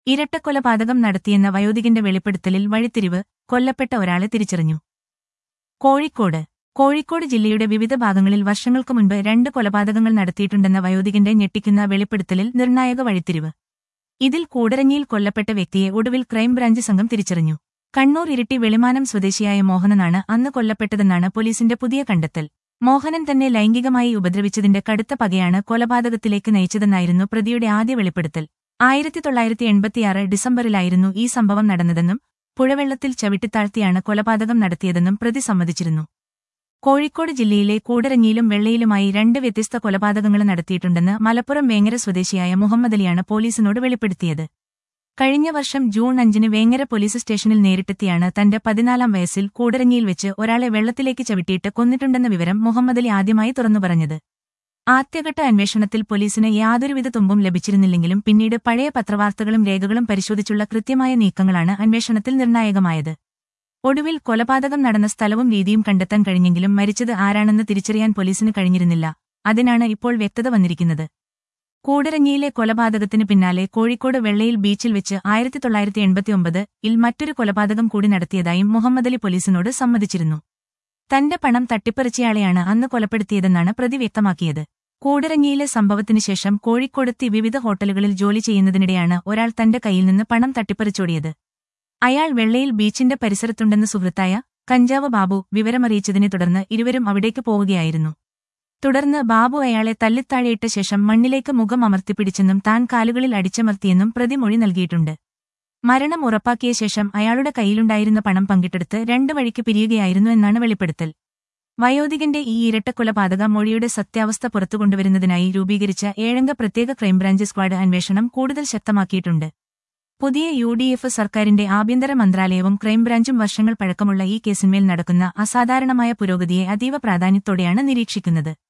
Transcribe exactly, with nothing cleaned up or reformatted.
ഇരട്ടക്കൊലപാതകം നടത്തിയെന്ന വയോധികന്റെ വെളിപ്പെടുത്തലിൽ വഴിത്തിരിവ്, കൊല്ലപ്പെട്ട ഒരാളെ തിരിച്ചറിഞ്ഞു. കോഴിക്കോട് കോഴിക്കോട് ജില്ലയുടെ വിവിധ ഭാഗങ്ങളിൽ വർഷങ്ങൾക്കു മുൻപ് രണ്ട് കൊലപാതകങ്ങൾ നടത്തിയിട്ടുണ്ടെന്ന വയോധികന്റെ ഞെട്ടിക്കുന്ന വെളിപ്പെടുത്തലിൽ നിർണായക വഴിത്തിരിവ്. ഇതിൽ കൂടരഞ്ഞിയിൽ കൊല്ലപ്പെട്ട വ്യക്തിയെ ഒടുവിൽ ക്രൈംബ്രാഞ്ച് സംഘം തിരിച്ചറിഞ്ഞു. കണ്ണൂർ ഇരിട്ടി വെളിമാനം സ്വദേശിയായ മോഹനനാണ് അന്ന് കൊല്ലപ്പെട്ടതെന്നാണ് പോലീസിന്റെ പുതിയ കണ്ടെത്തൽ. മോഹനൻ തന്നെ ലൈംഗികമായി ഉപദ്രവിച്ചതിന്റെ കടുത്ത പകയാണ് കൊലപാതകത്തിലേക്ക് നയിച്ചതെന്നായിരുന്നു പ്രതിയുടെ ആദ്യ വെളിപ്പെടുത്തൽ. ആയിരത്തി തൊള്ളായിരത്തി എൺപത്തിയാറ് ഡിസംബറിലായിരുന്നു ഈ സംഭവം നടന്നതെന്നും പുഴവെള്ളത്തിൽ ചവിട്ടിത്താഴ്ത്തിയാണ് കൊലപാതകം നടത്തിയതെന്നും പ്രതി സമ്മതിച്ചിരുന്നു. കോഴിക്കോട് ജില്ലയിലെ കൂടരഞ്ഞിയിലും വെള്ളയിലുമായി രണ്ട് വ്യത്യസ്ത കൊലപാതകങ്ങൾ നടത്തിയിട്ടുണ്ടെന്ന് മലപ്പുറം വേങ്ങര സ്വദേശിയായ മുഹമ്മദലിയാണ് പോലീസിനോട് വെളിപ്പെടുത്തിയത്. കഴിഞ്ഞ വർഷം ജൂൺ അഞ്ചിന് വേങ്ങര പോലീസ് സ്റ്റേഷനിൽ നേരിട്ടെത്തിയാണ് തന്റെ പതിനാലാം വയസ്സിൽ കൂടരഞ്ഞിയിൽ വെച്ച് ഒരാളെ വെള്ളത്തിലേക്ക് ചവിട്ടിയിട്ട് കൊന്നിട്ടുണ്ടെന്ന വിവരം മുഹമ്മദലി ആദ്യമായി തുറന്നുപറഞ്ഞത്. ആദ്യഘട്ട അന്വേഷണത്തിൽ പോലീസിന് യാതൊരുവിധ തുമ്പും ലഭിച്ചിരുന്നില്ലെങ്കിലും പിന്നീട് പഴയ പത്രവാർത്തകളും രേഖകളും പരിശോധിച്ചുള്ള കൃത്യമായ നീക്കങ്ങളാണ് അന്വേഷണത്തിൽ നിർണായകമായത്. ഒടുവിൽ കൊലപാതകം നടന്ന സ്ഥലവും രീതിയും കണ്ടെത്താൻ കഴിഞ്ഞെങ്കിലും മരിച്ചത് ആരാണെന്ന് തിരിച്ചറിയാൻ പോലീസിന് കഴിഞ്ഞിരുന്നില്ല. അതിനാണ് ഇപ്പോൾ വ്യക്തത വന്നിരിക്കുന്നത്. കൂടരഞ്ഞിയിലെ കൊലപാതകത്തിന് പിന്നാലെ കോഴിക്കോട് വെള്ളയിൽ ബീച്ചിൽ വെച്ച് ആയിരത്തി തൊള്ളായിരത്തി എൺപത്തിയൊമ്പത് ഇൽ മറ്റൊരു കൊലപാതകം കൂടി നടത്തിയതായും മുഹമ്മദലി പോലീസിനോട് സമ്മതിച്ചിരുന്നു. തന്റെ പണം തട്ടിപ്പറിച്ചയാളെയാണ് അന്ന് കൊലപ്പെടുത്തിയതെന്നാണ് പ്രതി വ്യക്തമാക്കിയത്. കൂടരഞ്ഞിയിലെ സംഭവത്തിന് ശേഷം കോഴിക്കോടെത്തി വിവിധ ഹോട്ടലുകളിൽ ജോലി ചെയ്യുന്നതിനിടെയാണ് ഒരാൾ തന്റെ കയ്യിൽ നിന്ന് പണം തട്ടിപ്പറിച്ചോടിയത്. അയാൾ വെള്ളയിൽ ബീച്ചിന്റെ പരിസരത്തുണ്ടെന്ന് സുഹൃത്തായ കഞ്ചാവ് ബാബു വിവരമറിയിച്ചതിനെ തുടർന്ന് ഇരുവരും അവിടേക്ക് പോവുകയായിരുന്നു. തുടർന്ന് ബാബു അയാളെ തല്ലിത്താഴെയിട്ട ശേഷം മണ്ണിലേക്ക് മുഖം അമർത്തിപ്പിടിച്ചെന്നും താൻ കാലുകളിൽ അടിച്ചമർത്തിയെന്നും പ്രതി മൊഴി നൽകിയിട്ടുണ്ട്. മരണം ഉറപ്പാക്കിയ ശേഷം അയാളുടെ കയ്യിലുണ്ടായിരുന്ന പണം പങ്കിട്ടെടുത്ത് രണ്ട് വഴിക്ക് പിരിയുകയായിരുന്നു എന്നാണ് വെളിപ്പെടുത്തൽ. വയോധികന്റെ ഈ ഇരട്ടക്കൊലപാതക മൊഴിയുടെ സത്യാവസ്ഥ പുറത്തുകൊണ്ടുവരുന്നതിനായി രൂപീകരിച്ച ഏഴംഗ പ്രത്യേക ക്രൈംബ്രാഞ്ച് സ്ക്വാഡ് അന്വേഷണം കൂടുതൽ ശക്തമാക്കിയിട്ടുണ്ട്. പുതിയ യു ഡി എഫ് സർക്കാരിന്റെ ആഭ്യന്തര മന്ത്രാലയവും ക്രൈംബ്രാഞ്ചും വർഷങ്ങൾ പഴക്കമുള്ള ഈ കേസിന്മേൽ നടക്കുന്ന അസാധാരണമായ പുരോഗതിയെ അതീവ പ്രാധാന്യത്തോടെയാണ് നിരീക്ഷിക്കുന്നത്.